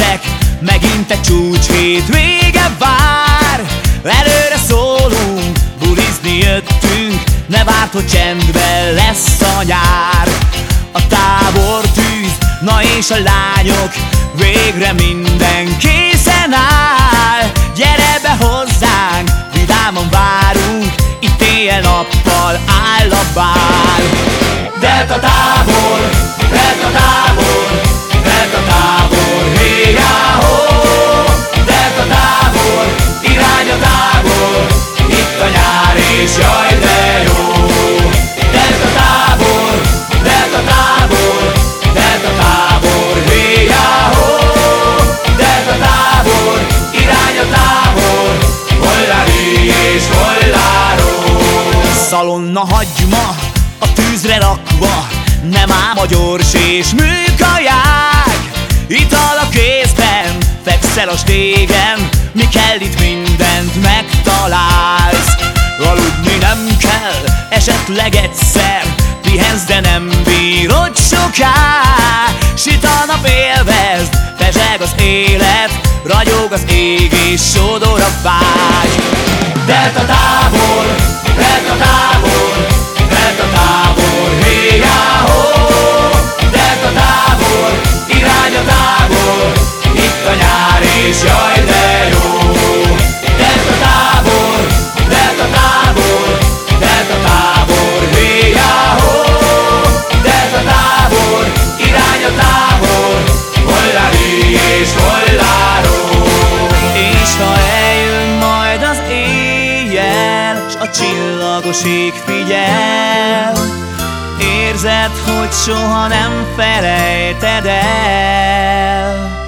gyerekek, megint egy csúcs hétvége vár. Előre szólunk, bulizni jöttünk, ne várd, hogy csendben lesz a nyár. A tábortűz, na és a lányok, végre minden készen áll. Gyere be hozzánk, vidáman várunk, itt éjjel-nappal áll a bál. Delta tábor, Delta tábor, Delta tábor, hé-já-hó! Delta tábor, irány a tábor, itt a nyár és jaj de jó! Delta tábor, Delta tábor, Delta tábor, hé-já-hó! Delta tábor, irány a tábor, hollári és holláró! Szalonna hagyma a tűzre rakva, nem ám a gyors és műkaják. Ital a kézben, fekszel a stégen, mi kell itt mindent megtalálsz. Aludni nem kell, esetleg egyszer, pihensz, de nem bírod soká. Süt a nap, élvezd, pezseg az élet, ragyog az ég és sodor a vágy. Delta tábor, Delta tábor, Delta tábor, hé-já-hó! Delta tábor, irány a tábor, itt a nyár és jaj de jó! Delta tábor, Delta tábor, Delta tábor, hé-já-hó! Delta tábor, irány a tábor, hollári és holláró! És ha eljön majd az éjjel, s a csillagos ég figyel, érzed, hogy soha nem felejted el.